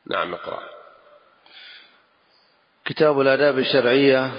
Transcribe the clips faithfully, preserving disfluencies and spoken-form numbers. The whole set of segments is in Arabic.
نعم اقرأ. كتاب الآداب الشرعية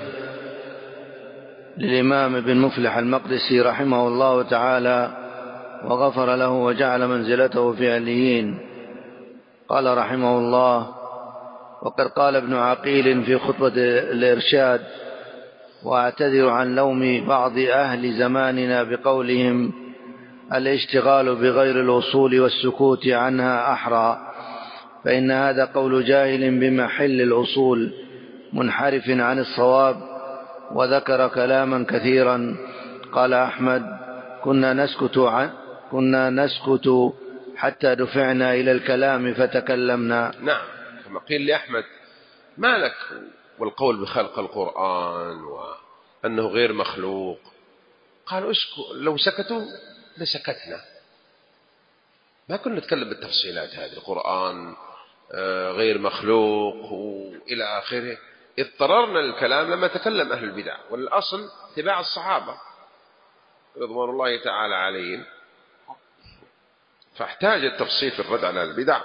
للإمام ابن مفلح المقدسي رحمه الله تعالى وغفر له وجعل منزلته في عليين. قال رحمه الله: وقد قال ابن عقيل في خطبة الإرشاد: وأعتذر عن لوم بعض أهل زماننا بقولهم الاشتغال بغير الأصول والسكوت عنها أحرى، فإن هذا قول جاهل بمحل الأصول منحرف عن الصواب. وذكر كلاما كثيرا. قال أحمد: كنا نسكت عن كنا نسكت حتى دفعنا إلى الكلام فتكلمنا. نعم، كما قيل لأحمد: ما لك والقول بخلق القرآن وأنه غير مخلوق؟ قالوا: لو سكتوا لسكتنا، ما كنا نتكلم بالتفصيلات هذه، القرآن غير مخلوق وإلى آخره. اضطررنا للكلام لما تكلم أهل البدع، والأصل اتباع الصحابة رضوان الله تعالى عليهم، فاحتاج التفصيل في الرد على البدع.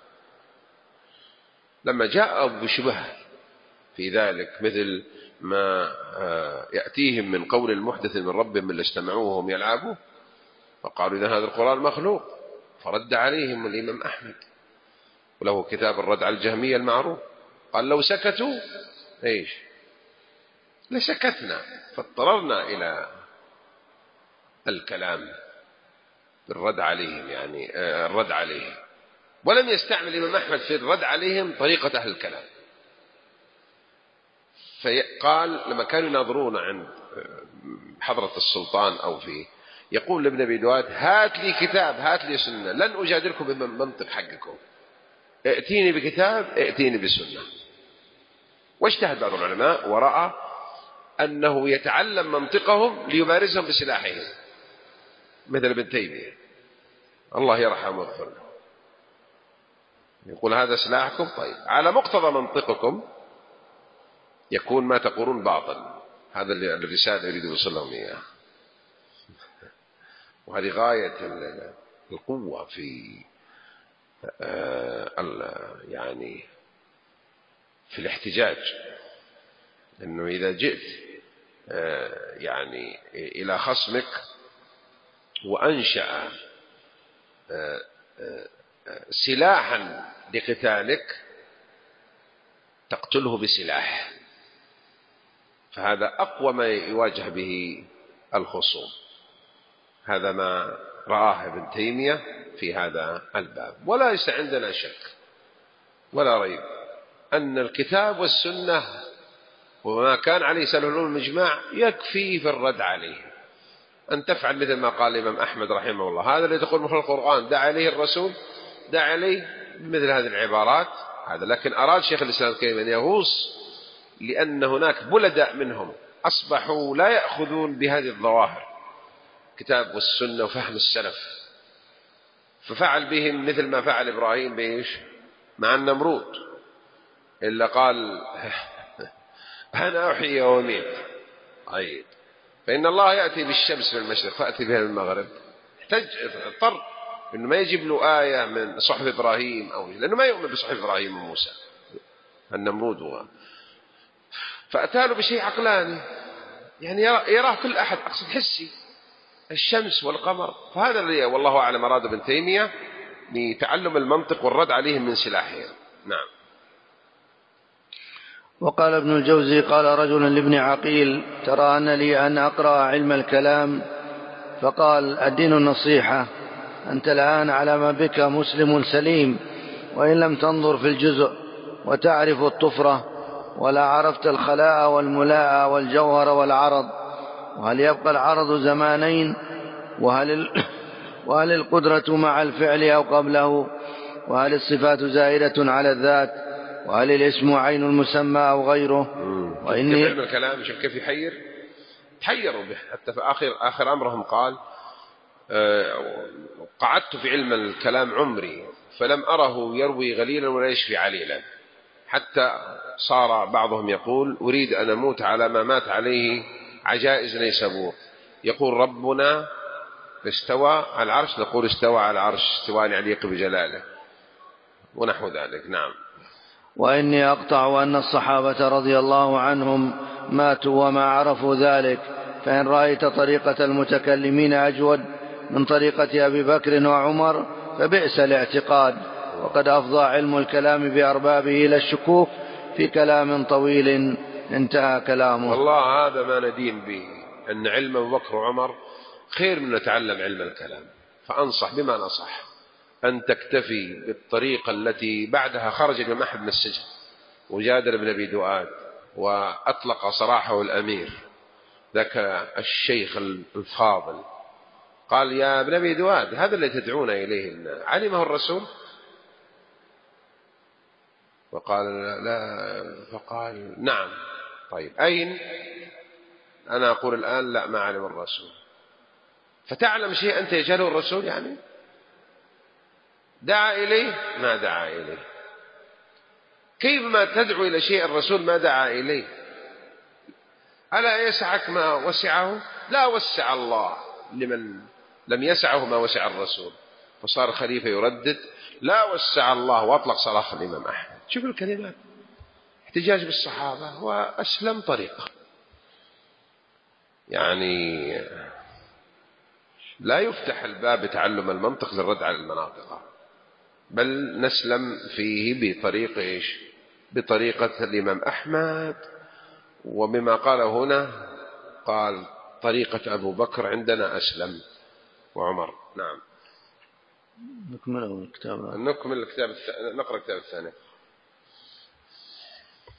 لما جاء بشبه في ذلك مثل ما يأتيهم من قول المحدث من ربهم من اجتمعوه وهم يلعبوا، فقالوا إذا هذا القرآن مخلوق، فرد عليهم الإمام أحمد وله كتاب الرد على الجهمية المعروف، قال: لو سكتوا إيش لسكتنا، فاضطررنا إلى الكلام بالرد عليهم، يعني الرد عليهم. ولم يستعمل الإمام أحمد في الرد عليهم طريقة أهل الكلام. فقال لما كانوا يناظرون عند حضرة السلطان أو فيه، يقول لابن أبي دواد: هات لي كتاب، هات لي سنة، لن أجادلكم بالمنطق حقكم، ائتيني بكتاب، ائتيني بسنة. واجتهد بعض العلماء ورأى أنه يتعلم منطقهم ليمارسهم بسلاحهم، مثل ابن تيمية الله يرحمه ويغفر له، يقول: هذا سلاحكم، طيب على مقتضى منطقكم يكون ما تقولون باطل. هذا اللي الرسالة يريد يوصلهم إياه. وهذه غاية القوة في يعني في الاحتجاج، أنه إذا جئت يعني إلى خصمك وأنشأ سلاحا لقتالك تقتله بسلاح، فهذا أقوى ما يواجه به الخصوم. هذا ما رآه ابن تيمية في هذا الباب. ولا ليس عندنا شك ولا ريب أن الكتاب والسنة وما كان عليه سلف العلوم المجمع يكفي في الرد عليه. أن تفعل مثل ما قال الإمام أحمد رحمه الله: هذا اللي تقول مثل القرآن دع عليه الرسول، دع عليه مثل هذه العبارات. هذا لكن أراد شيخ الإسلام كيف أن يغوص، لأن هناك بلداء منهم أصبحوا لا يأخذون بهذه الظواهر، كتاب والسنة وفهم السلف، ففعل بهم مثل ما فعل إبراهيم بإيش مع النمرود، إلا قال: أنا أحيي وأميت. طيب، فإن الله يأتي بالشمس من المشرق فأتي بها من المغرب. احتج اضطر إنه ما يجيب له آية من صحف إبراهيم أو لأنه ما يؤمن بصحف إبراهيم وموسى النمرود هو، فأتى له بشيء عقلاني يعني يراه كل أحد، أقصد حسي، الشمس والقمر. فهذا اللي والله أعلم أراد ابن تيمية لتعلم المنطق والرد عليهم من سلاحهم. نعم. وقال ابن الجوزي: قال رجل لابن عقيل: ترى أن لي أن أقرأ علم الكلام؟ فقال: الدين النصيحة، أنت الآن على ما بك مسلم سليم، وإن لم تنظر في الجزء وتعرف الطفرة ولا عرفت الخلاء والملاء والجوهر والعرض، وهل يبقى العرض زمانين، وهل, وهل القدرة مع الفعل أو قبله، وهل الصفات زائدة على الذات، وهل الاسم عين المسمى أو غيره. وإني علم الكلام شوف كيف يحير، تحيروا به حتى في آخر, آخر أمرهم قال: أه قعدت في علم الكلام عمري فلم أره يروي غليلا ولا يشفي عليلا، حتى صار بعضهم يقول: أريد أن أموت على ما مات عليه عجائز نيسابور، يقول ربنا استوى على العرش، نقول استوى على العرش استواء يليق بجلاله، ونحو ذلك. نعم. وإني أقطع أن الصحابة رضي الله عنهم ماتوا وما عرفوا ذلك، فإن رأيت طريقة المتكلمين أجود من طريقة أبي بكر وعمر فبئس الاعتقاد، وقد أفضى علم الكلام بأربابه إلى الشكوك في كلام طويل انتهى كلامه. والله هذا ما ندين به، أن علم أبو بكر وعمر خير من نتعلم علم الكلام. فأنصح بما نصح أن تكتفي بالطريقة التي بعدها خرج الإمام أحمد من السجن وجادل بن أبي دؤاد وأطلق سراحه الأمير ذاك الشيخ الفاضل، قال يا ابن أبي دؤاد هذا الذي تدعون إليه علمه الرسول؟ وقال لا، فقال نعم. طيب أين؟ أنا أقول الآن لا، ما علم الرسول. فتعلم شيء أنت يجهله الرسول؟ يعني دعا إليه ما دعا إليه. كيف ما تدعو إلى شيء الرسول ما دعا إليه؟ ألا يسعك ما وسعه؟ لا وسع الله لمن لم يسعه ما وسع الرسول. فصار خليفة يردد لا وسع الله، وأطلق صلاح الإمام أحمد. شوف الكلمات، احتجاج بالصحابة وأسلم طريقة. يعني لا يفتح الباب بتعلم المنطق للرد على المناطق، بل نسلم فيه بطريقة إيش؟ بطريقة الإمام أحمد. وبما قال هنا قال طريقة أبو بكر عندنا أسلم وعمر. نعم. نكمل الكتاب. نكمل الكتاب الثاني، نقرأ الكتاب الثاني.